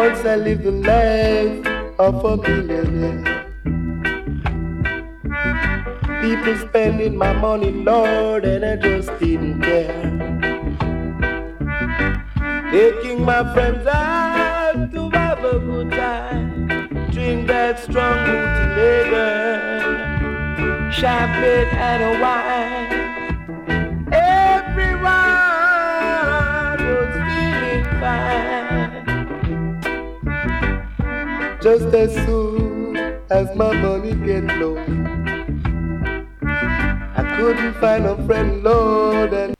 Once I lived the life of a millionaire. People spending my money, Lord, and I just didn't care. Taking my friends out to have a good time. Drink that strong booty lager, champagne and a wine. Everyone was feeling fine. Just as soon as my money get low, I couldn't find a friend, Lord, and